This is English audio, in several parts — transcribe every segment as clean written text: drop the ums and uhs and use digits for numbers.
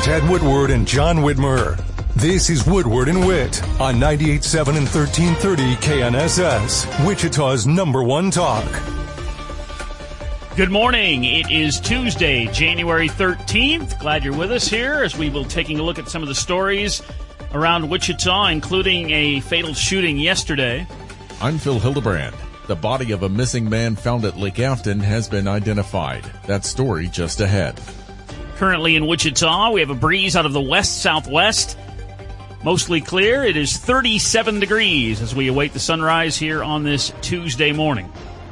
Ted Woodward and John Whitmer. This is Woodward and Witt on 98.7 and 1330 KNSS, Wichita's #1 talk. Good morning. It is Tuesday, January 13th. Glad you're with us here as we will taking a look at some of the stories around Wichita, including a fatal shooting yesterday. I'm Phil Hildebrand. The body of a missing man found at Lake Afton has been identified. That story just ahead. Currently in Wichita, we have a breeze out of the west-southwest. Mostly clear. It is 37 degrees as we await the sunrise here on this Tuesday morning.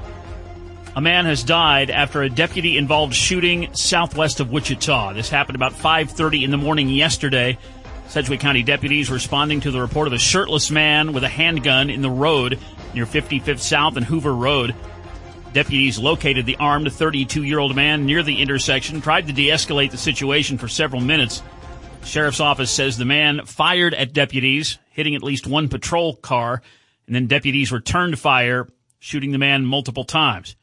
A man has died after a deputy-involved shooting southwest of Wichita. This happened about 5:30 in the morning yesterday. Sedgwick County deputies responding to the report of a shirtless man with a handgun in the road near 55th South and Hoover Road. Deputies located the armed 32-year-old man near the intersection, tried to de-escalate the situation for several minutes. Sheriff's office says the man fired at deputies, hitting at least one patrol car, and then deputies returned fire, shooting the man multiple times.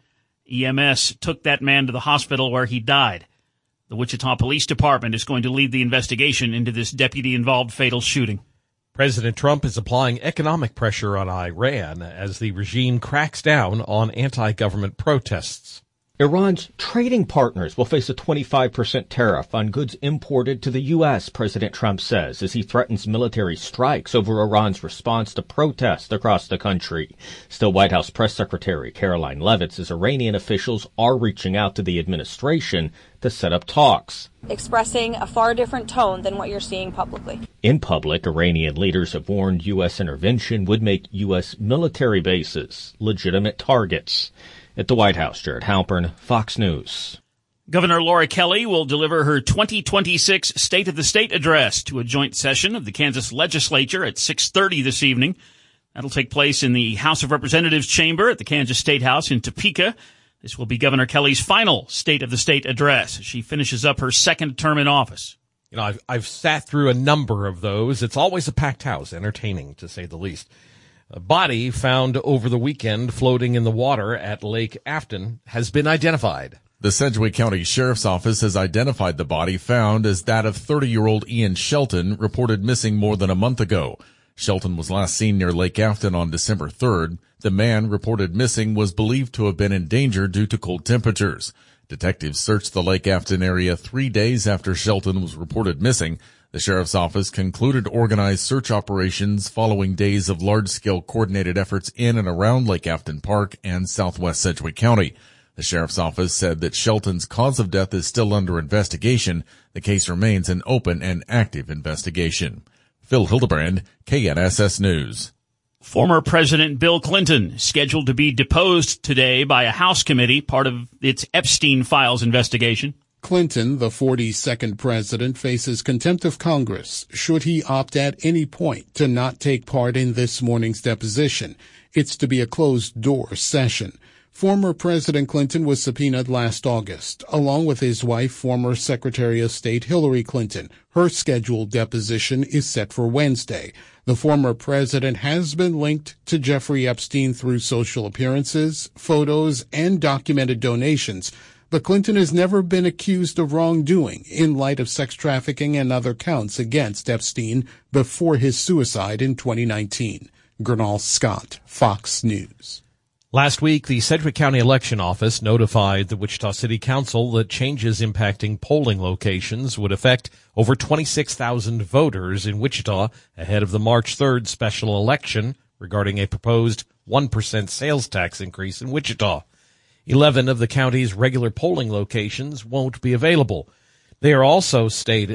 EMS took that man to the hospital where he died. The Wichita Police Department is going to lead the investigation into this deputy-involved fatal shooting. President Trump is applying economic pressure on Iran as the regime cracks down on anti-government protests. Iran's trading partners will face a 25% tariff on goods imported to the U.S., President Trump says, as he threatens military strikes over Iran's response to protests across the country. Still, White House Press Secretary Caroline Leavitt says Iranian officials are reaching out to the administration to set up talks, expressing a far different tone than what you're seeing publicly. In public, Iranian leaders have warned U.S. intervention would make U.S. military bases legitimate targets. At the White House, Jared Halpern, Fox News. Governor Laura Kelly will deliver her 2026 State of the State address to a joint session of the Kansas legislature at 6:30 this evening. That'll take place in the House of Representatives chamber at the Kansas State House in Topeka. This will be Governor Kelly's final State of the State address as she finishes up her second term in office. You know, I've sat through a number of those. It's always a packed house, entertaining to say the least. A body found over the weekend floating in the water at Lake Afton has been identified. The Sedgwick County Sheriff's Office has identified the body found as that of 30-year-old Ian Shelton, reported missing more than a month ago. Shelton was last seen near Lake Afton on December 3rd. The man reported missing was believed to have been in danger due to cold temperatures. Detectives searched the Lake Afton area 3 days after Shelton was reported missing. The Sheriff's Office concluded organized search operations following days of large-scale coordinated efforts in and around Lake Afton Park and southwest Sedgwick County. The Sheriff's Office said that Shelton's cause of death is still under investigation. The case remains an open and active investigation. Phil Hildebrand, KNSS News. Former President Bill Clinton scheduled to be deposed today by a House committee, part of its Epstein Files investigation. Clinton, the 42nd president, faces contempt of Congress should he opt at any point to not take part in this morning's deposition. It's to be a closed-door session. Former President Clinton was subpoenaed last August, along with his wife, former Secretary of State Hillary Clinton. Her scheduled deposition is set for Wednesday. The former president has been linked to Jeffrey Epstein through social appearances, photos, and documented donations. But Clinton has never been accused of wrongdoing in light of sex trafficking and other counts against Epstein before his suicide in 2019. Gernal Scott, Fox News. Last week, the Sedgwick County Election Office notified the Wichita City Council that changes impacting polling locations would affect over 26,000 voters in Wichita ahead of the March 3rd special election regarding a proposed 1% sales tax increase in Wichita. 11 of the county's regular polling locations won't be available. They also stated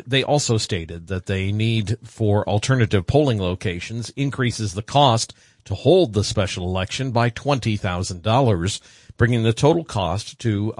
that the need for alternative polling locations increases the cost to hold the special election by $20,000, bringing the total cost to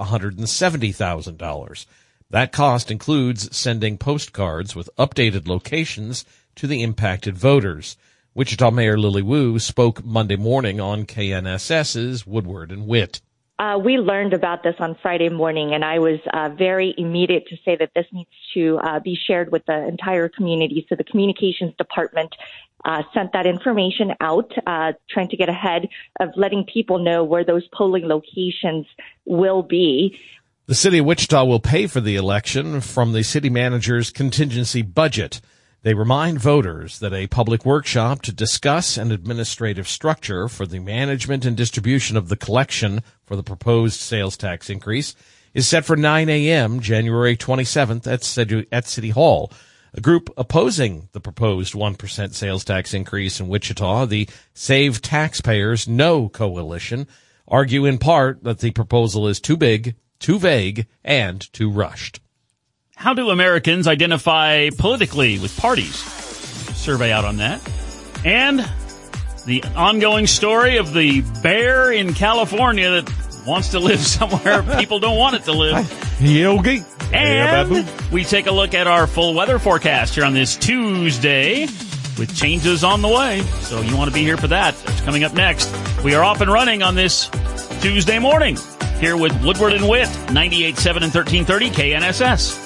$170,000. That cost includes sending postcards with updated locations to the impacted voters. Wichita Mayor Lily Wu spoke Monday morning on KNSS's Woodward and Witt. We learned about this on Friday morning, and I was very immediate to say that this needs to be shared with the entire community. So the communications department sent that information out, trying to get ahead of letting people know where those polling locations will be. The city of Wichita will pay for the election from the city manager's contingency budget. They remind voters that a public workshop to discuss an administrative structure for the management and distribution of the collection for the proposed sales tax increase is set for 9 a.m. January 27th at City Hall. A group opposing the proposed 1% sales tax increase in Wichita, the Save Taxpayers No Coalition, argue in part that the proposal is too big, too vague, and too rushed. How do Americans identify politically with parties? Survey out on that. And the ongoing story of the bear in California that wants to live somewhere people don't want it to live. Yogi. And we take a look at our full weather forecast here on this Tuesday with changes on the way. So you want to be here for that. That's coming up next. We are off and running on this Tuesday morning here with Woodward and Witt, 98.7 and 1330 KNSS.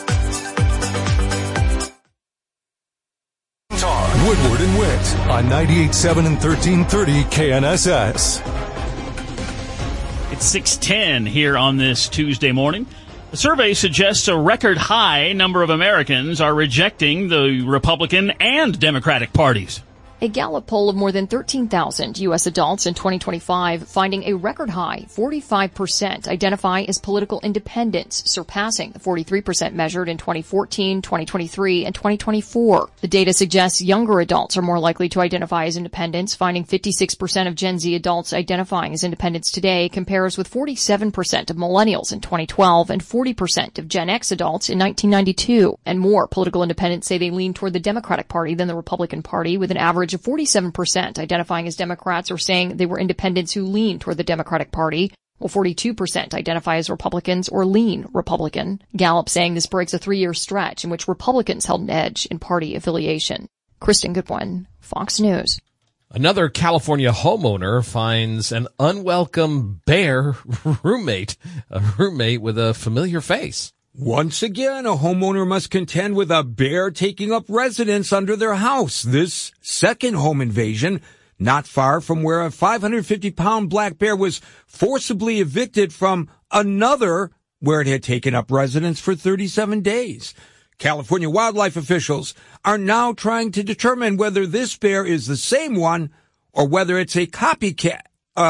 Woodward and Witt on 98.7 and 1330 KNSS. It's 6:10 here on this Tuesday morning. The survey suggests a record high number of Americans are rejecting the Republican and Democratic parties. A Gallup poll of more than 13,000 U.S. adults in 2025 finding a record high 45% identify as political independents, surpassing the 43% measured in 2014, 2023, and 2024. The data suggests younger adults are more likely to identify as independents, finding 56% of Gen Z adults identifying as independents today compares with 47% of millennials in 2012 and 40% of Gen X adults in 1992. And more political independents say they lean toward the Democratic Party than the Republican Party, with an average of 47% identifying as Democrats or saying they were independents who lean toward the Democratic Party, while 42% identify as Republicans or lean Republican. Gallup saying this breaks a 3-year stretch in which Republicans held an edge in party affiliation. Kristen Goodwin, Fox News. Another California homeowner finds an unwelcome bear roommate, a roommate with a familiar face. Once again, a homeowner must contend with a bear taking up residence under their house. This second home invasion, not far from where a 550-pound black bear was forcibly evicted from another where it had taken up residence for 37 days. California wildlife officials are now trying to determine whether this bear is the same one or whether it's a copycat,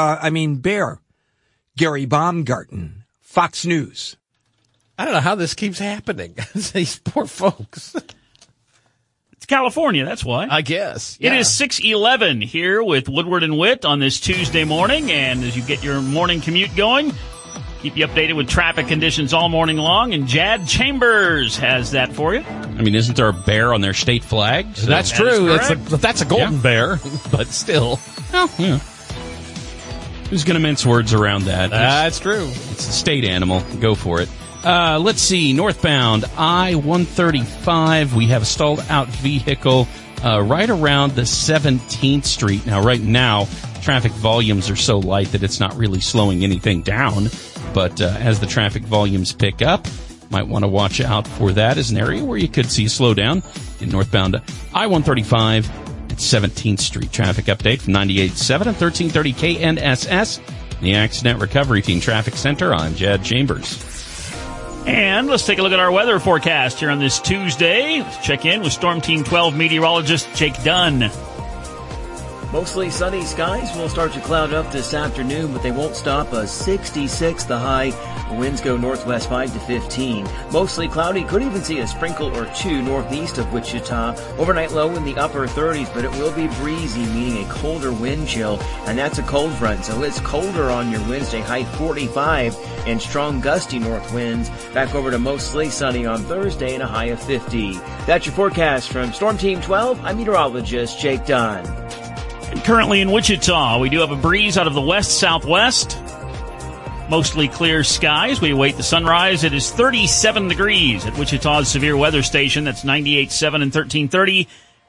bear. Gary Baumgarten, Fox News. I don't know how this keeps happening. These poor folks. It's California, that's why. I guess. Yeah. It is 6:11 here with Woodward and Witt on this Tuesday morning, and as you get your morning commute going, keep you updated with traffic conditions all morning long, and Jad Chambers has that for you. I mean, isn't there a bear on their state flag? So that's true. That's a golden bear, but still. Oh, yeah. Who's going to mince words around that? That's true. It's a state animal. Go for it. Let's see. Northbound I-135. We have a stalled out vehicle right around the 17th Street. Now, right now, traffic volumes are so light that it's not really slowing anything down. But as the traffic volumes pick up, might want to watch out for that as an area where you could see a slowdown in northbound I-135 at 17th Street. Traffic update from 98.7 and 1330 KNSS, the Accident Recovery Team Traffic Center. I'm Jad Chambers. And let's take a look at our weather forecast here on this Tuesday. Let's check in with Storm Team 12 meteorologist Jake Dunn. Mostly sunny skies will start to cloud up this afternoon, but they won't stop. 66 the high. Winds go northwest 5 to 15. Mostly cloudy. Could even see a sprinkle or two northeast of Wichita. Overnight low in the upper 30s, but it will be breezy, meaning a colder wind chill. And that's a cold front, so it's colder on your Wednesday. High 45 and strong gusty north winds. Back over to mostly sunny on Thursday and a high of 50. That's your forecast from Storm Team 12. I'm meteorologist Jake Dunn. And currently in Wichita, we do have a breeze out of the west-southwest. Mostly clear skies. We await the sunrise. It is 37 degrees at Wichita's severe weather station. That's 98.7 and 1330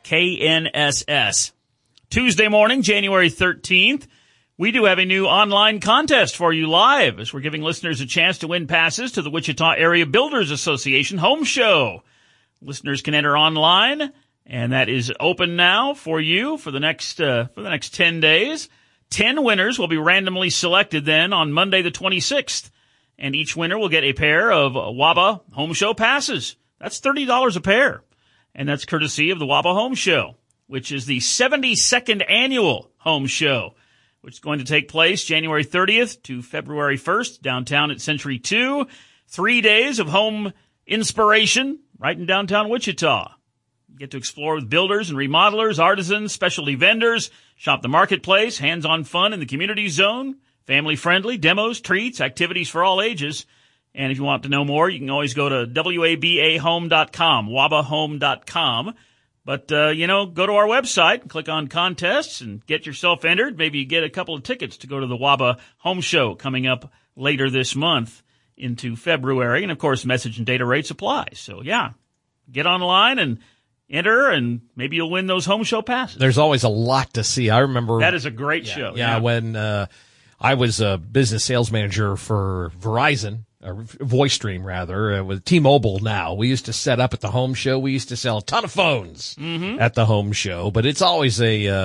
KNSS. Tuesday morning, January 13th, we do have a new online contest for you live as we're giving listeners a chance to win passes to the Wichita Area Builders Association Home Show. Listeners can enter online, and that is open now for you for the next 10 days. 10 winners will be randomly selected then on Monday the 26th. And each winner will get a pair of WABA Home Show passes. That's $30 a pair. And that's courtesy of the WABA Home Show, which is the 72nd annual Home Show, which is going to take place January 30th to February 1st downtown at Century 2. 3 days of home inspiration right in downtown Wichita. You get to explore with builders and remodelers, artisans, specialty vendors, shop the marketplace, hands-on fun in the community zone, family-friendly, demos, treats, activities for all ages. And if you want to know more, you can always go to wabahome.com, wabahome.com. But, go to our website, click on contests, and get yourself entered. Maybe you get a couple of tickets to go to the WABA Home Show coming up later this month into February. And, of course, message and data rates apply. So, yeah, get online and enter, and maybe you'll win those Home Show passes. There's always a lot to see. I remember that is a great show. Yeah, when I was a business sales manager for Verizon, or VoiceStream rather, with T-Mobile now. We used to set up at the Home Show. We used to sell a ton of phones at the Home Show, but it's always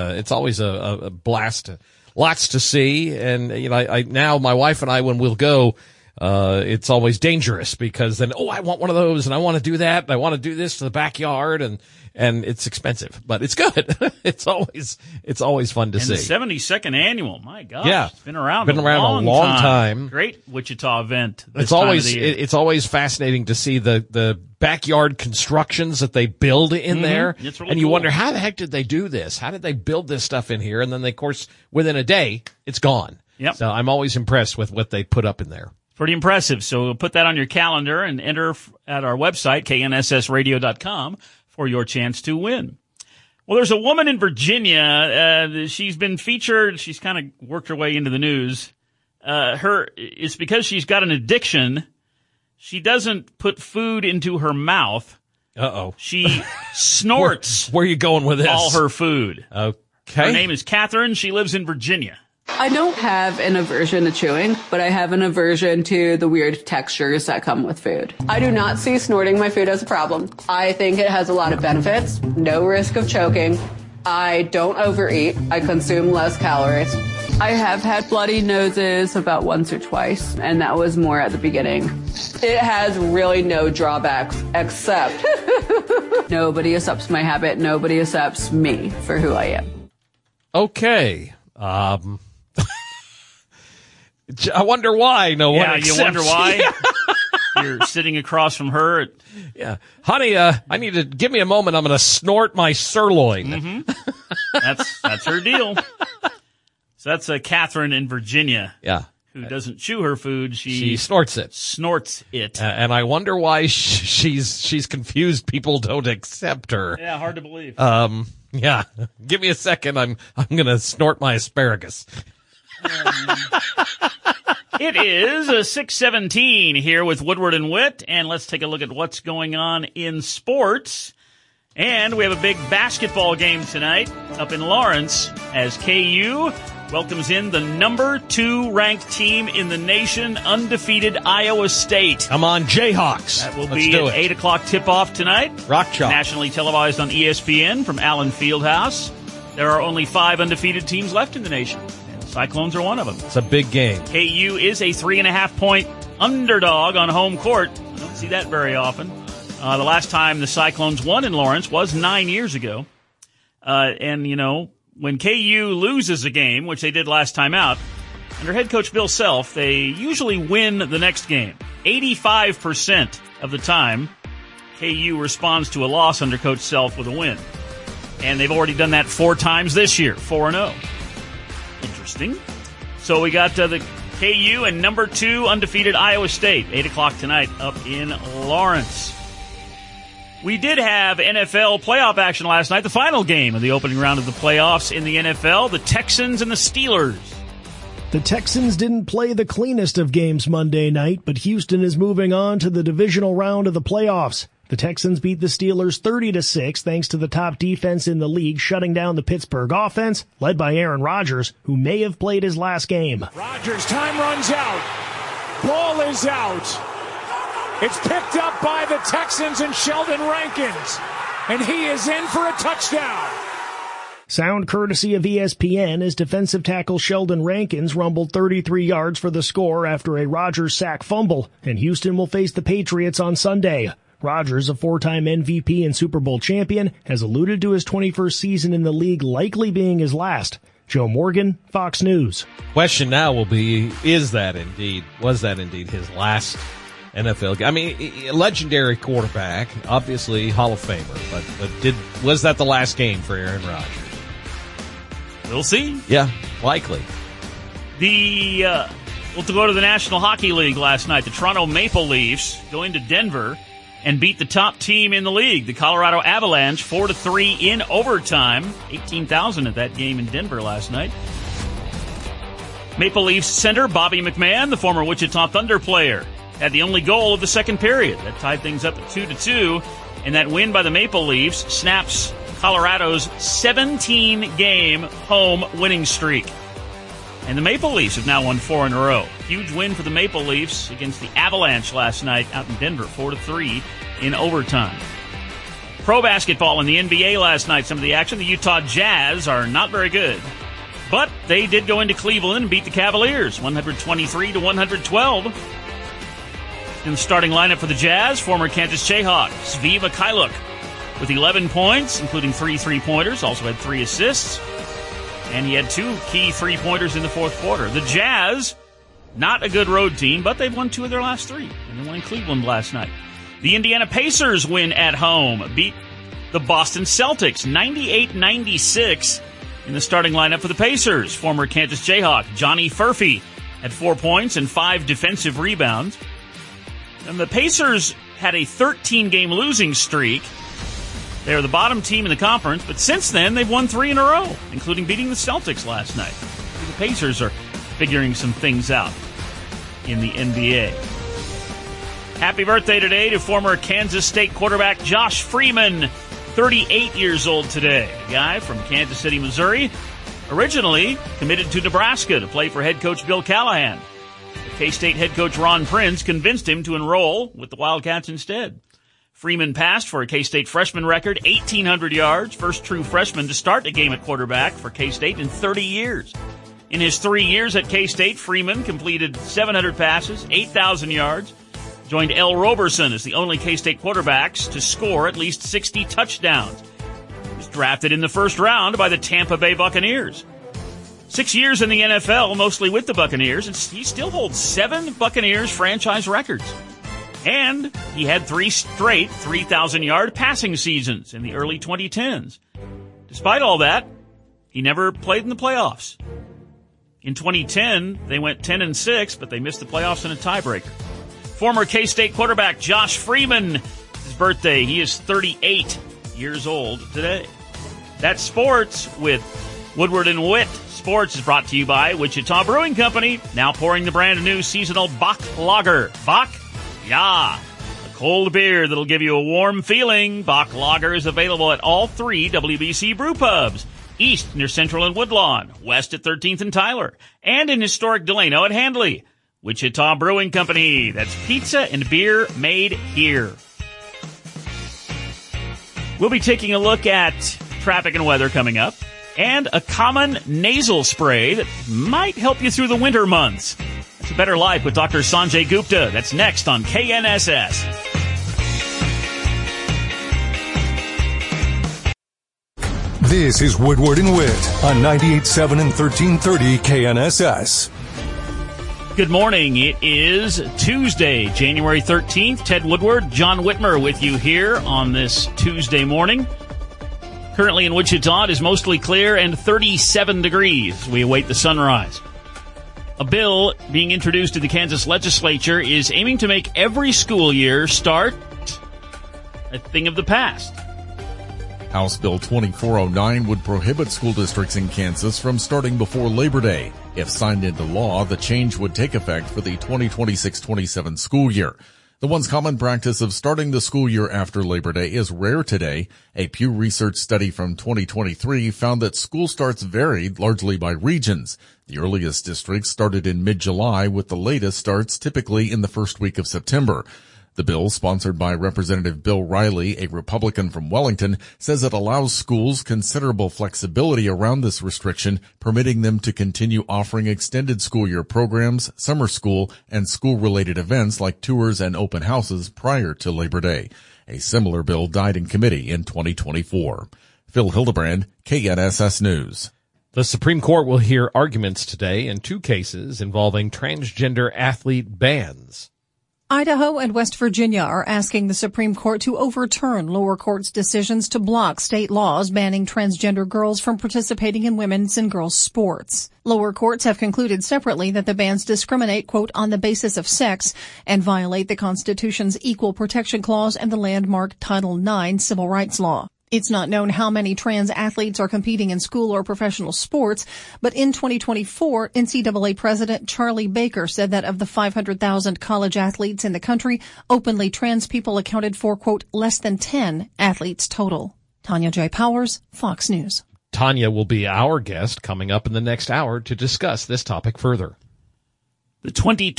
a blast. Lots to see. And, now my wife and I, when we'll go, it's always dangerous because then, I want one of those and I want to do that. And I want to do this to the backyard and it's expensive, but it's good. It's always fun to see. The 72nd annual, my gosh. Yeah. It's been around a long time. Great Wichita event. It's always fascinating to see the backyard constructions that they build in there. It's really and you cool. wonder, how the heck did they do this? How did they build this stuff in here? And then, of course, within a day, it's gone. Yep. So I'm always impressed with what they put up in there. Pretty impressive. So put that on your calendar and enter at our website, knssradio.com, for your chance to win. Well, there's a woman in Virginia. She's been featured. She's kind of worked her way into the news. It's because she's got an addiction. She doesn't put food into her mouth. Uh-oh. She snorts. Where are you going with this? All her food. Okay. Her name is Catherine. She lives in Virginia. I don't have an aversion to chewing, but I have an aversion to the weird textures that come with food. I do not see snorting my food as a problem. I think it has a lot of benefits, no risk of choking. I don't overeat. I consume less calories. I have had bloody noses about once or twice, and that was more at the beginning. It has really no drawbacks, except nobody accepts my habit. Nobody accepts me for who I am. Okay. I wonder why no one accepts. You wonder why? You're sitting across from her. Yeah. Honey, I need to give me a moment. I'm going to snort my sirloin. Mm-hmm. That's her deal. So that's Catherine in Virginia. Yeah. Who doesn't chew her food. She snorts it. Snorts it. And I wonder why she's confused. People don't accept her. Yeah, hard to believe. Yeah. Give me a second. I'm going to snort my asparagus. It is 6:17 here with Woodward and Witt, and let's take a look at what's going on in sports. And we have a big basketball game tonight up in Lawrence as KU welcomes in the number 2 ranked team in the nation, undefeated Iowa State. Come on, Jayhawks. That will be an 8 o'clock tip-off tonight. Rock chalk. Nationally televised on ESPN from Allen Fieldhouse. There are only 5 undefeated teams left in the nation. Cyclones are one of them. It's a big game. KU is a 3.5-point underdog on home court. I don't see that very often. The last time the Cyclones won in Lawrence was 9 years ago. When KU loses a game, which they did last time out, under head coach Bill Self, they usually win the next game. 85% of the time, KU responds to a loss under Coach Self with a win. And they've already done that 4 times this year, 4-0. Interesting. So we got the KU and number 2 undefeated Iowa State, 8 o'clock tonight up in Lawrence. We did have NFL playoff action last night, the final game of the opening round of the playoffs in the NFL, the Texans and the Steelers. The Texans didn't play the cleanest of games Monday night, but Houston is moving on to the divisional round of the playoffs. The Texans beat the Steelers 30-6 thanks to the top defense in the league shutting down the Pittsburgh offense, led by Aaron Rodgers, who may have played his last game. Rodgers, time runs out. Ball is out. It's picked up by the Texans and Sheldon Rankins, and he is in for a touchdown. Sound courtesy of ESPN as defensive tackle Sheldon Rankins rumbled 33 yards for the score after a Rodgers sack fumble, and Houston will face the Patriots on Sunday. Rodgers, a four-time MVP and Super Bowl champion, has alluded to his 21st season in the league likely being his last. Joe Morgan, Fox News. Question now will be, was that indeed his last NFL game? I mean, legendary quarterback, obviously Hall of Famer, but was that the last game for Aaron Rodgers? We'll see. Yeah, likely. We'll go to the National Hockey League last night. The Toronto Maple Leafs go into Denver and beat the top team in the league, the Colorado Avalanche, 4-3 in overtime. 18,000 at that game in Denver last night. Maple Leafs center Bobby McMahon, the former Wichita Thunder player, had the only goal of the second period. That tied things up at 2-2, and that win by the Maple Leafs snaps Colorado's 17-game home winning streak. And the Maple Leafs have now won 4 in a row. Huge win for the Maple Leafs against the Avalanche last night out in Denver, 4-3 in overtime. Pro basketball in the NBA last night, some of the action. The Utah Jazz are not very good, but they did go into Cleveland and beat the Cavaliers, 123-112. In the starting lineup for the Jazz, former Kansas Jayhawk Svi Mikhailuk with 11 points, including 3 3-pointers, also had 3 assists. And he had 2 key 3-pointers in the fourth quarter. The Jazz, not a good road team, but they've won 2 of their last 3. And they won in Cleveland last night. The Indiana Pacers win at home, beat the Boston Celtics 98-96 in the starting lineup for the Pacers. Former Kansas Jayhawk Johnny Furphy had 4 points and 5 defensive rebounds. And the Pacers had a 13-game losing streak. They are the bottom team in the conference, but since then, they've won 3 in a row, including beating the Celtics last night. The Pacers are figuring some things out in the NBA. Happy birthday today to former Kansas State quarterback Josh Freeman, 38 years old today. A guy from Kansas City, Missouri, originally committed to Nebraska to play for head coach Bill Callahan. But K-State head coach Ron Prince convinced him to enroll with the Wildcats instead. Freeman passed for a K-State freshman record, 1,800 yards, first true freshman to start a game at quarterback for K-State in 30 years. In his 3 years at K-State, Freeman completed 700 passes, 8,000 yards, joined L. Roberson as the only K-State quarterbacks to score at least 60 touchdowns. He was drafted in the first round by the Tampa Bay Buccaneers. 6 years in the NFL, mostly with the Buccaneers, and he still holds 7 Buccaneers franchise records. And he had 3 straight 3,000-yard passing seasons in the early 2010s. Despite all that, he never played in the playoffs. In 2010, they went 10-6, but they missed the playoffs in a tiebreaker. Former K-State quarterback Josh Freeman, his birthday, he is 38 years old today. That's sports with Woodward and Witt. Sports is brought to you by Wichita Brewing Company, now pouring the brand new seasonal Bach Lager. Bach? Yeah, a cold beer that'll give you a warm feeling. Bach Lager is available at all 3 WBC brew pubs. East near Central and Woodlawn, west at 13th and Tyler, and in historic Delano at Handley. Wichita Brewing Company, that's pizza and beer made here. We'll be taking a look at traffic and weather coming up, and a common nasal spray that might help you through the winter months. It's a Better Life with Dr. Sanjay Gupta. That's next on KNSS. This is Woodward and Witt on 98.7 and 1330 KNSS. Good morning. It is Tuesday, January 13th. Ted Woodward, John Whitmer with you here on this Tuesday morning. Currently in Wichita, it is mostly clear and 37 degrees. We await the sunrise. A bill being introduced to the Kansas legislature is aiming to make every school year start a thing of the past. House Bill 2409 would prohibit school districts in Kansas from starting before Labor Day. If signed into law, the change would take effect for the 2026-27 school year. The once common practice of starting the school year after Labor Day is rare today. A Pew Research study from 2023 found that school starts varied largely by regions. The earliest districts started in mid-July, with the latest starts typically in the first week of September. The bill, sponsored by Representative Bill Riley, a Republican from Wellington, says it allows schools considerable flexibility around this restriction, permitting them to continue offering extended school year programs, summer school, and school-related events like tours and open houses prior to Labor Day. A similar bill died in committee in 2024. Phil Hildebrand, KNSS News. The Supreme Court will hear arguments today in 2 cases involving transgender athlete bans. Idaho and West Virginia are asking the Supreme Court to overturn lower courts' decisions to block state laws banning transgender girls from participating in women's and girls' sports. Lower courts have concluded separately that the bans discriminate, quote, on the basis of sex and violate the Constitution's Equal Protection Clause and the landmark Title IX civil rights law. It's not known how many trans athletes are competing in school or professional sports, but in 2024, NCAA President Charlie Baker said that of the 500,000 college athletes in the country, openly trans people accounted for, quote, less than 10 athletes total. Tanya J. Powers, Fox News. Tanya will be our guest coming up in the next hour to discuss this topic further. The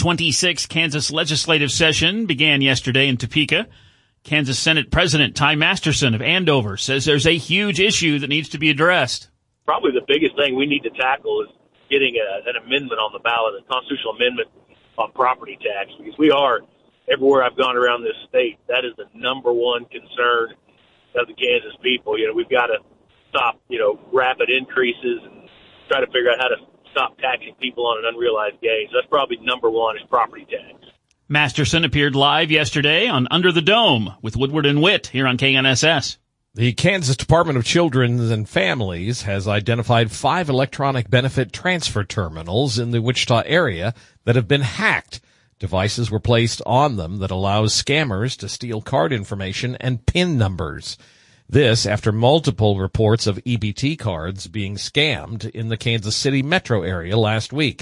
2026 Kansas legislative session began yesterday in Topeka. Kansas Senate President Ty Masterson of Andover says there's a huge issue that needs to be addressed. Probably the biggest thing we need to tackle is getting an amendment on the ballot, a constitutional amendment on property tax, because we are, everywhere I've gone around this state, that is the number one concern of the Kansas people. We've got to stop, rapid increases and try to figure out how to stop taxing people on an unrealized gain. So that's probably number one is property tax. Masterson appeared live yesterday on Under the Dome with Woodward and Witt here on KNSS. The Kansas Department of Children and Families has identified 5 electronic benefit transfer terminals in the Wichita area that have been hacked. Devices were placed on them that allows scammers to steal card information and PIN numbers. This after multiple reports of EBT cards being scammed in the Kansas City metro area last week.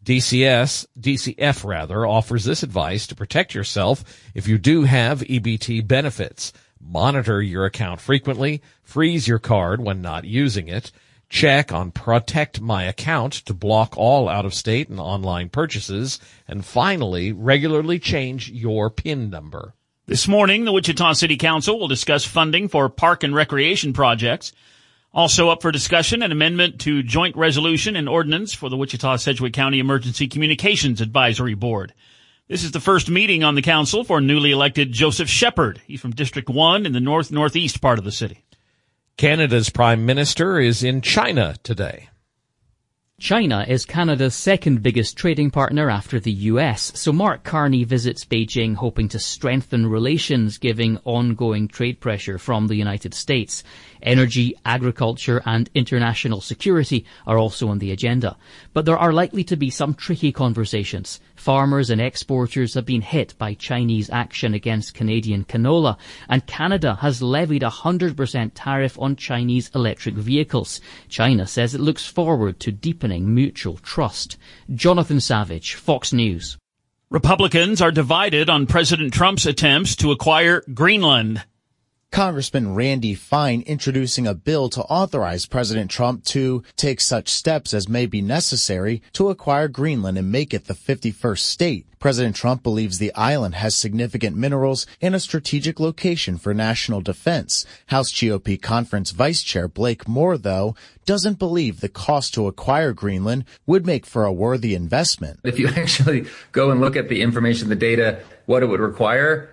DCF offers this advice to protect yourself if you do have EBT benefits. Monitor your account frequently, freeze your card when not using it, check on Protect My Account to block all out-of-state and online purchases, and finally, regularly change your PIN number. This morning, the Wichita City Council will discuss funding for park and recreation projects. Also up for discussion, an amendment to joint resolution and ordinance for the Wichita-Sedgwick County Emergency Communications Advisory Board. This is the first meeting on the council for newly elected Joseph Shepard. He's from District 1 in the northeast part of the city. Canada's Prime Minister is in China today. China is Canada's second biggest trading partner after the US, so Mark Carney visits Beijing hoping to strengthen relations, giving ongoing trade pressure from the United States. Energy, agriculture and international security are also on the agenda. But there are likely to be some tricky conversations. Farmers and exporters have been hit by Chinese action against Canadian canola, and Canada has levied a 100% tariff on Chinese electric vehicles. China says it looks forward to deepening mutual trust. Jonathan Savage, Fox News. Republicans are divided on President Trump's attempts to acquire Greenland. Congressman Randy Fine introducing a bill to authorize President Trump to take such steps as may be necessary to acquire Greenland and make it the 51st state. President Trump believes the island has significant minerals and a strategic location for national defense. House GOP Conference Vice Chair Blake Moore, though, doesn't believe the cost to acquire Greenland would make for a worthy investment. If you actually go and look at the information, the data, what it would require,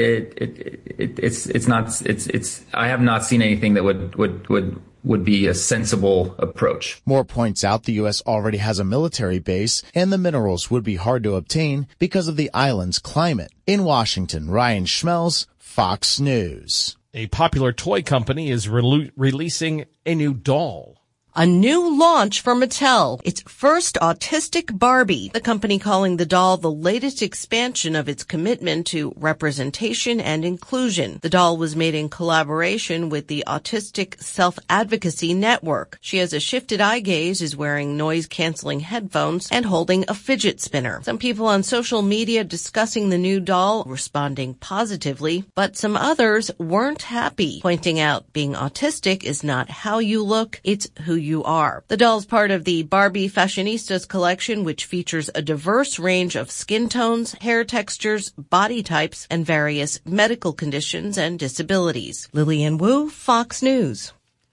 it's not. I have not seen anything that would be a sensible approach. Moore points out the U.S. already has a military base, and the minerals would be hard to obtain because of the island's climate. In Washington, Ryan Schmelz, Fox News. A popular toy company is releasing a new doll. A new launch for Mattel, its first autistic Barbie, the company calling the doll the latest expansion of its commitment to representation and inclusion. The doll was made in collaboration with the Autistic Self-Advocacy Network. She has a shifted eye gaze, is wearing noise-canceling headphones, and holding a fidget spinner. Some people on social media discussing the new doll, responding positively, but some others weren't happy, pointing out being autistic is not how you look, it's who you are. The doll's part of the Barbie Fashionistas collection, which features a diverse range of skin tones, hair textures, body types, and various medical conditions and disabilities. Lillian Wu, Fox News.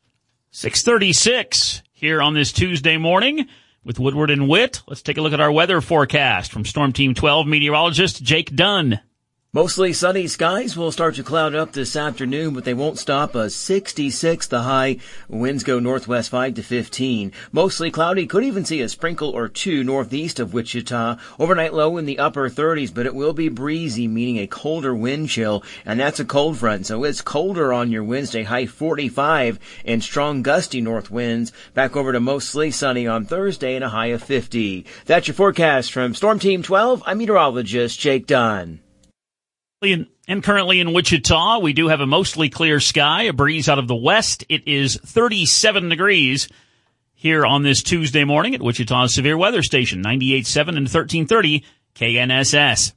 6:36 here on this Tuesday morning with Woodward and Witt. Let's take a look at our weather forecast from Storm Team 12 meteorologist Jake Dunn. Mostly sunny skies will start to cloud up this afternoon, but they won't stop. 66 the high. Winds go northwest 5 to 15. Mostly cloudy. Could even see a sprinkle or two northeast of Wichita. Overnight low in the upper 30s, but it will be breezy, meaning a colder wind chill, and that's a cold front. So it's colder on your Wednesday, high 45, and strong gusty north winds. Back over to mostly sunny on Thursday and a high of 50. That's your forecast from Storm Team 12. I'm meteorologist Jake Dunn. And currently in Wichita, we do have a mostly clear sky, a breeze out of the west. It is 37 degrees here on this Tuesday morning at Wichita's Severe Weather Station, 98.7 and 1330 KNSS.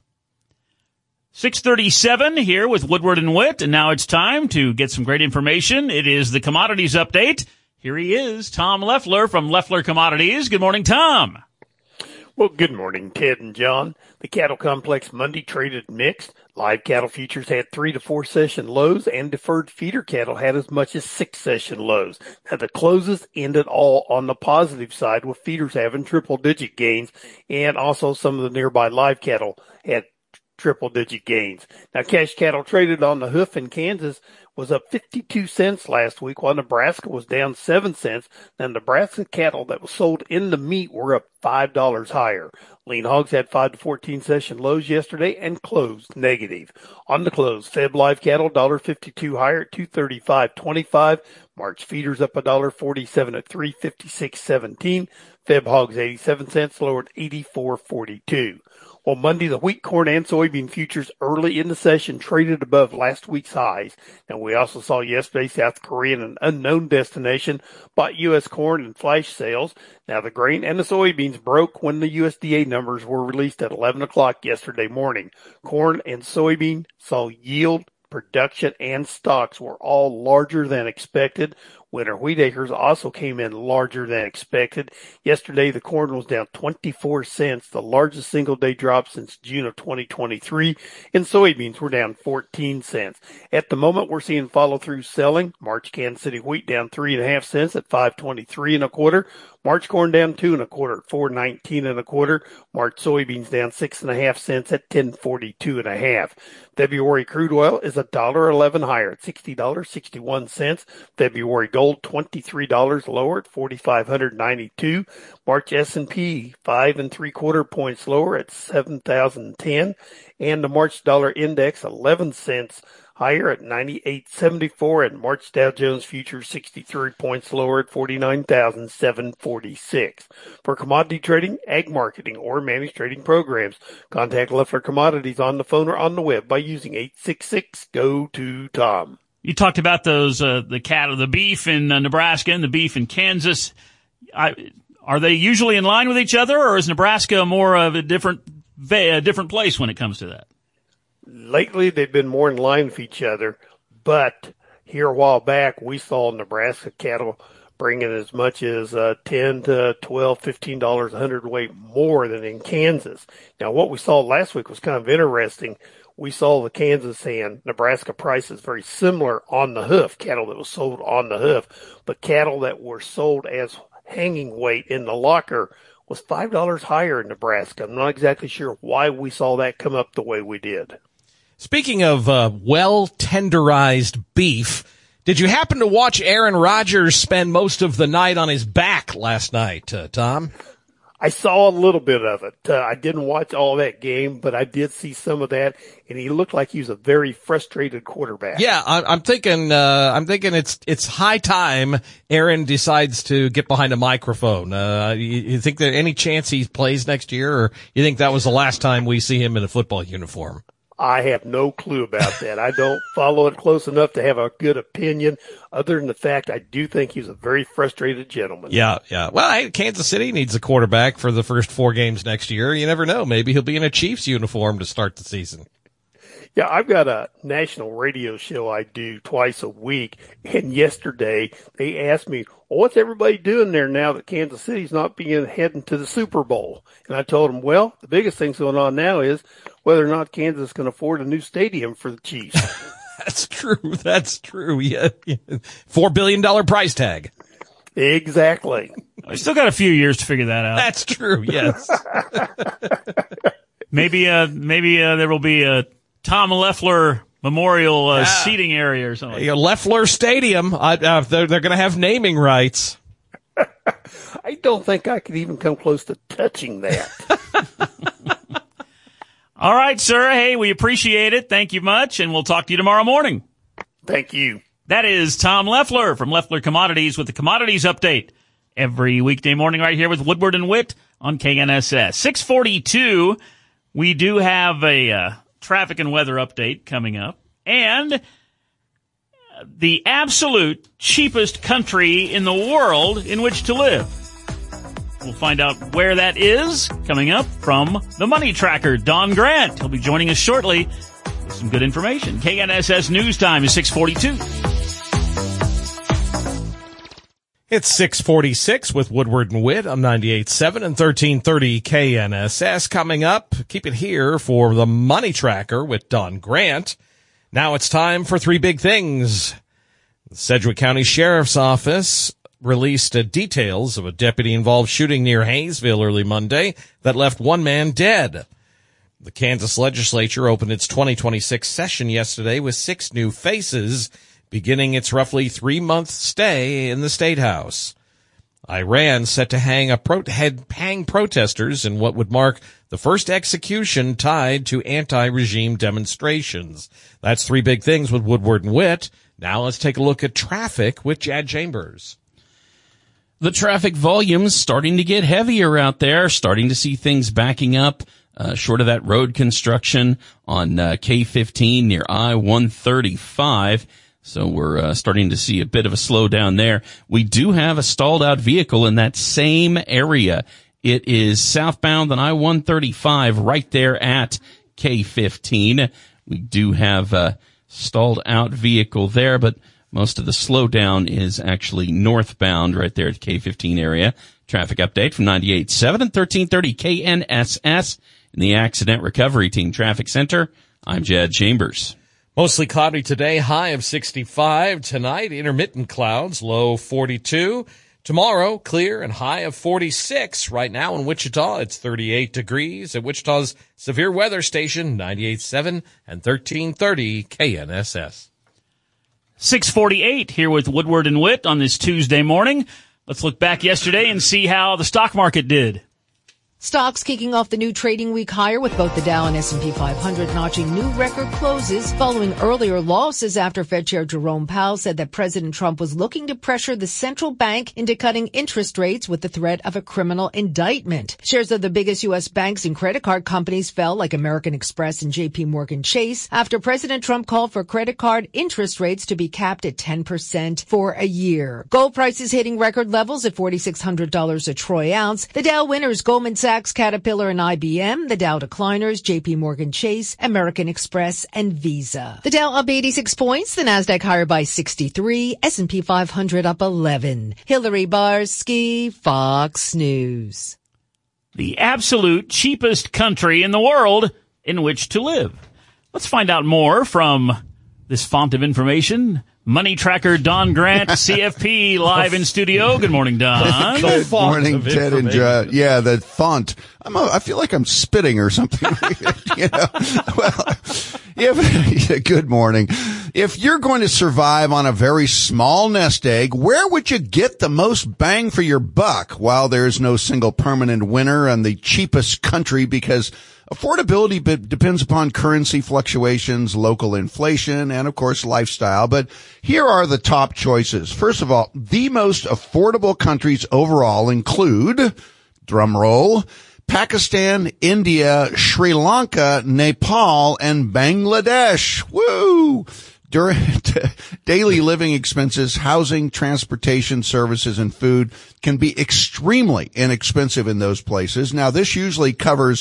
6:37 here with Woodward and Witt, and now it's time to get some great information. It is the commodities update. Here he is, Tom Leffler from Leffler Commodities. Good morning, Tom. Well, good morning, Ted and John. The cattle complex Monday traded mixed. Live cattle futures had 3 to 4 session lows, and deferred feeder cattle had as much as 6 session lows. Now, the closes ended all on the positive side, with feeders having triple-digit gains, and also some of the nearby live cattle had triple-digit gains. Now, cash cattle traded on the hoof in Kansas was up 52 cents last week, while Nebraska was down 7 cents. Now, Nebraska cattle that was sold in the meat were up $5 higher. Lean hogs had 5 to 14 session lows yesterday and closed negative. On the close, Feb live cattle $1.52 higher at $235.25. March feeders up $1.47 at $356.17. Feb hogs 87 cents lower at $84.42. Well, Monday, the wheat, corn, and soybean futures early in the session traded above last week's highs. And we also saw yesterday South Korea, an unknown destination, bought U.S. corn and flash sales. Now, the grain and the soybeans broke when the USDA numbers were released at 11 o'clock yesterday morning. Corn and soybean saw yield, production, and stocks were all larger than expected. Winter wheat acres also came in larger than expected. Yesterday, the corn was down 24 cents, the largest single-day drop since June of 2023, and soybeans were down 14 cents. At the moment, we're seeing follow-through selling. March Kansas City wheat down 3.5 cents at $5.23 1/4. March corn down 2 1/4 at $4.19 1/4. March soybeans down 6.5 cents at $10.42 1/2. February crude oil is $1.11 higher at $60.61. February gold $23 lower at $4,592. March S&P 5 3/4 points lower at 7,010, and the March dollar index 11 cents higher at 98.74, and March Dow Jones futures 63 points lower at 49,746. For commodity trading, ag marketing, or managed trading programs, contact Leffler Commodities on the phone or on the web by using 866-GO-TO-TOM. You talked about those the cattle, the beef in Nebraska and the beef in Kansas. Are they usually in line with each other, or is Nebraska more of a different place when it comes to that? Lately, they've been more in line with each other, but here a while back, we saw Nebraska cattle bringing as much as $10 to $12, $15 a hundredweight more than in Kansas. Now, what we saw last week was kind of interesting. We saw the Kansas and Nebraska prices very similar on the hoof, cattle that was sold on the hoof, but cattle that were sold as hanging weight in the locker was $5 higher in Nebraska. I'm not exactly sure why we saw that come up the way we did. Speaking of well-tenderized beef, did you happen to watch Aaron Rodgers spend most of the night on his back last night, Tom? I saw a little bit of it. I didn't watch all that game, but I did see some of that, and he looked like he was a very frustrated quarterback. Yeah, I'm thinking it's high time Aaron decides to get behind a microphone. You think there any chance he plays next year, or you think that was the last time we see him in a football uniform? I have no clue about that. I don't follow it close enough to have a good opinion, other than the fact I do think he's a very frustrated gentleman. Yeah. Well, hey, Kansas City needs a quarterback for the first 4 games next year. You never know. Maybe he'll be in a Chiefs uniform to start the season. Yeah, I've got a national radio show I do twice a week, and yesterday they asked me, well, what's everybody doing there now that Kansas City's not heading to the Super Bowl? And I told them, well, the biggest thing going on now is whether or not Kansas can afford a new stadium for the Chiefs. That's true. That's true. Yeah. $4 billion price tag. Exactly. I still got a few years to figure that out. That's true. Yes. Maybe there will be a Tom Leffler Memorial seating area or something. Leffler Stadium. They're going to have naming rights. I don't think I could even come close to touching that. All right, sir. Hey, we appreciate it. Thank you much, and we'll talk to you tomorrow morning. Thank you. That is Tom Leffler from Leffler Commodities with the Commodities Update every weekday morning right here with Woodward and Witt on KNSS. 6:42. We do have a traffic and weather update coming up, and the absolute cheapest country in the world in which to live. We'll find out where that is coming up from the Money Tracker, Don Grant. He'll be joining us shortly with some good information. KNSS News Time is 6:42. It's 6:46 with Woodward and Witt on 98.7 and 1330 KNSS. Coming up, keep it here for the Money Tracker with Don Grant. Now it's time for three big things. The Sedgwick County Sheriff's Office released details of a deputy-involved shooting near Hayesville early Monday that left one man dead. The Kansas legislature opened its 2026 session yesterday with 6 new faces, beginning its roughly 3-month stay in the State House. Iran set to hang protesters in what would mark the first execution tied to anti-regime demonstrations. That's three big things with Woodward and Witt. Now let's take a look at traffic with Chad Chambers. The traffic volume's starting to get heavier out there, starting to see things backing up. Short of that road construction on K15 near I-135. So we're starting to see a bit of a slowdown there. We do have a stalled out vehicle in that same area. It is southbound on I-135 right there at K15. We do have a stalled out vehicle there, but most of the slowdown is actually northbound right there at K15 area. Traffic update from 98.7 and 1330 KNSS in the Accident Recovery Team Traffic Center. I'm Chad Chambers. Mostly cloudy today, high of 65. Tonight, intermittent clouds, low 42. Tomorrow, clear and high of 46. Right now in Wichita, it's 38 degrees. At Wichita's Severe Weather Station, 98.7 and 1330 KNSS. 6:48 here with Woodward and Witt on this Tuesday morning. Let's look back yesterday and see how the stock market did. Stocks kicking off the new trading week higher with both the Dow and S&P 500 notching new record closes following earlier losses after Fed Chair Jerome Powell said that President Trump was looking to pressure the central bank into cutting interest rates with the threat of a criminal indictment. Shares of the biggest U.S. banks and credit card companies fell like American Express and J.P. Morgan Chase after President Trump called for credit card interest rates to be capped at 10% for a year. Gold prices hitting record levels at $4,600 a troy ounce. The Dow winners, Goldman Sachs, Caterpillar, and IBM. The Dow decliners, J.P. Morgan Chase, American Express, and Visa. The Dow up 86 points. The Nasdaq higher by 63. S&P 500 up 11. Hillary Barsky, Fox News. The absolute cheapest country in the world in which to live. Let's find out more from this font of information. Money Tracker Don Grant, CFP, live in studio. Good morning, Don. Good morning, Ted and Judd. Yeah, the font. I feel like I'm spitting or something. You know. Well, good morning. If you're going to survive on a very small nest egg, where would you get the most bang for your buck? While there's no single permanent winner and the cheapest country because affordability depends upon currency fluctuations, local inflation, and, of course, lifestyle. But here are the top choices. First of all, the most affordable countries overall include, drum roll, Pakistan, India, Sri Lanka, Nepal, and Bangladesh. Woo! Daily living expenses, housing, transportation, services, and food can be extremely inexpensive in those places. Now, this usually covers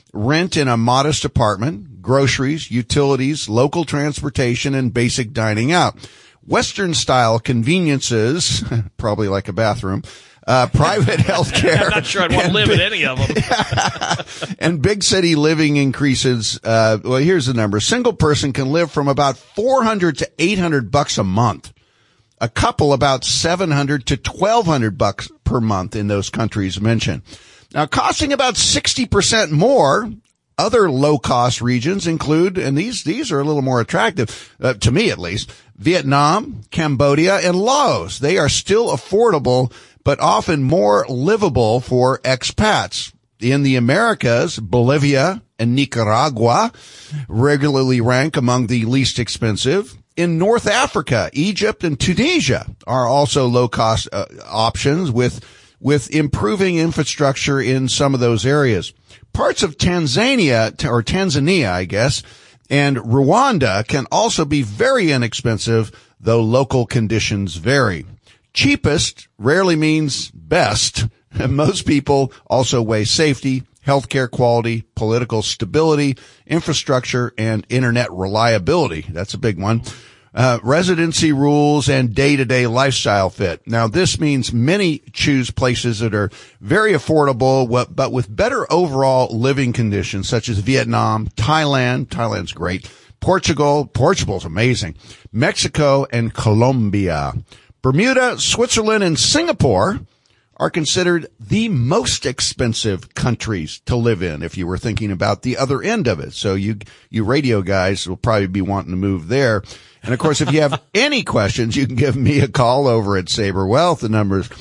rent in a modest apartment, groceries, utilities, local transportation, and basic dining out. Western-style conveniences, probably like a bathroom, private health care. I'm not sure I'd want to live in any of them. And big city living increases. Well, here's the number. A single person can live from about $400 to $800 a month. A couple about $700 to $1,200 per month in those countries mentioned. Now, costing about 60% more. Other low-cost regions include, and these are a little more attractive, to me at least, Vietnam, Cambodia, and Laos. They are still affordable, but often more livable for expats. In the Americas, Bolivia and Nicaragua regularly rank among the least expensive. In North Africa, Egypt and Tunisia are also low-cost options with improving infrastructure in some of those areas. Parts of Tanzania, I guess, and Rwanda can also be very inexpensive, though local conditions vary. Cheapest rarely means best. Most people also weigh safety, healthcare quality, political stability, infrastructure, and internet reliability. That's a big one. Residency rules and day-to-day lifestyle fit. Now, this means many choose places that are very affordable, but with better overall living conditions, such as Vietnam, Thailand's great, Portugal's amazing, Mexico, and Colombia. Bermuda, Switzerland, and Singapore are considered the most expensive countries to live in if you were thinking about the other end of it. So you radio guys will probably be wanting to move there. And of course, if you have any questions, you can give me a call over at Sabre Wealth. The number is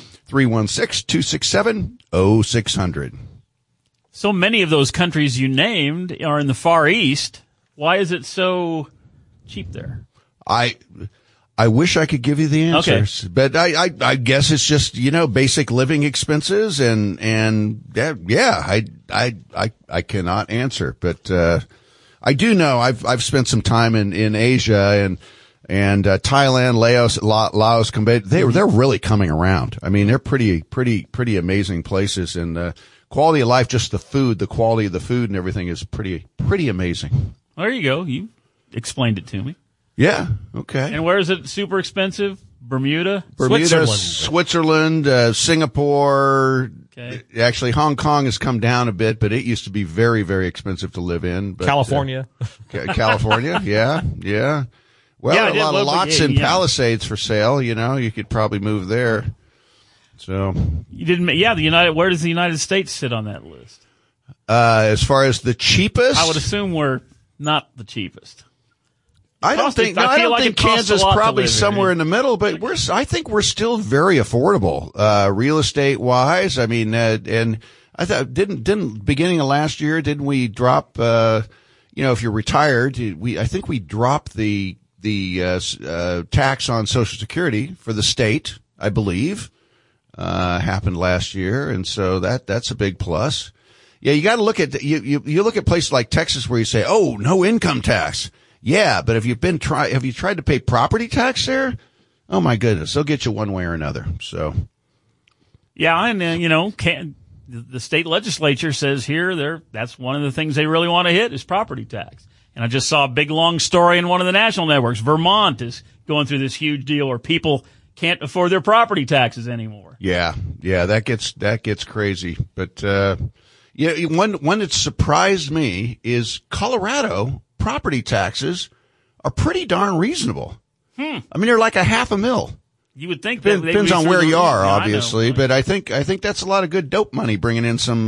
316-267-0600. So many of those countries you named are in the Far East. Why is it so cheap there? I wish I could give you the answers, but I guess it's just, basic living expenses and I cannot answer, but, I do know I've spent some time in Asia and Thailand, Laos, Cambodia. They're really coming around. I mean, they're pretty amazing places, and quality of life, just the quality of the food and everything is pretty amazing. Well, there you go. You explained it to me. Yeah. Okay. And where is it super expensive? Bermuda, Switzerland, Singapore. Okay. Actually, Hong Kong has come down a bit, but it used to be very, very expensive to live in. But, California. California. Yeah. Well, a lot of lots in Palisades for sale. You could probably move there. So you didn't. Yeah. Where does the United States sit on that list? As far as the cheapest, I would assume we're not the cheapest. I don't think Kansas probably somewhere in the middle, but I think we're still very affordable, real estate wise. I mean, and I thought, didn't beginning of last year, didn't we drop, if you're retired, I think we dropped the tax on Social Security for the state, I believe, happened last year. And so that's a big plus. Yeah. You got to look at, you look at places like Texas where you say, oh, no income tax. Yeah, but have you tried to pay property tax there? Oh my goodness, they'll get you one way or another. So, yeah, and the state legislature says that's one of the things they really want to hit is property tax. And I just saw a big long story in one of the national networks. Vermont is going through this huge deal where people can't afford their property taxes anymore. Yeah, that gets crazy. But one that surprised me is Colorado. Property taxes are pretty darn reasonable. I mean, they're like $500,000. You would think that depends on where you are, obviously, but I think that's a lot of good dope money bringing in some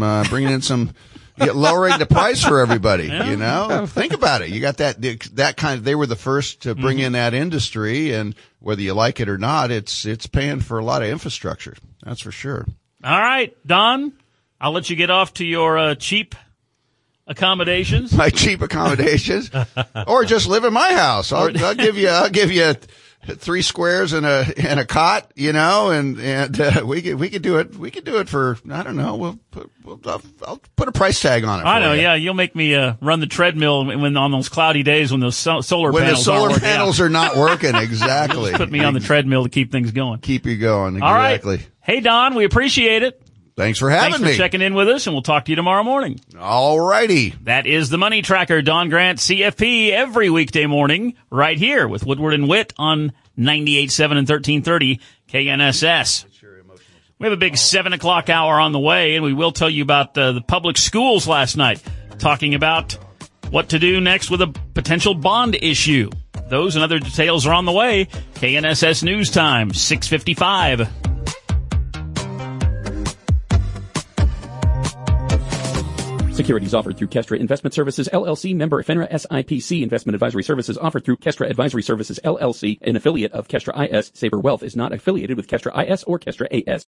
lowering the price for everybody. Yeah. Think about it. You got that kind of. They were the first to bring in that industry, and whether you like it or not, it's paying for a lot of infrastructure. That's for sure. All right, Don, I'll let you get off to your cheap accommodations. My cheap accommodations, or just live in my house. I'll give you 3 squares and a cot, and we could do it. We could do it for, I don't know. I'll put a price tag on it. I know. Yeah. You'll make me run the treadmill when on those cloudy days when those solar panels are not working. Exactly. Just put me on the treadmill to keep things going. Keep you going. Exactly. All right. Hey, Don, we appreciate it. Thanks for having Thanks for me. checking in with us, and we'll talk to you tomorrow morning. All righty. That is the Money Tracker, Don Grant, CFP, every weekday morning, right here with Woodward and Witt on 98.7 and 1330 KNSS. We have a big 7 o'clock hour on the way, and we will tell you about the public schools last night, talking about what to do next with a potential bond issue. Those and other details are on the way. KNSS News Time, 6:55. Securities offered through Kestra Investment Services, LLC, member FINRA SIPC. Investment advisory services offered through Kestra Advisory Services, LLC, an affiliate of Kestra IS. Saber Wealth is not affiliated with Kestra IS or Kestra AS.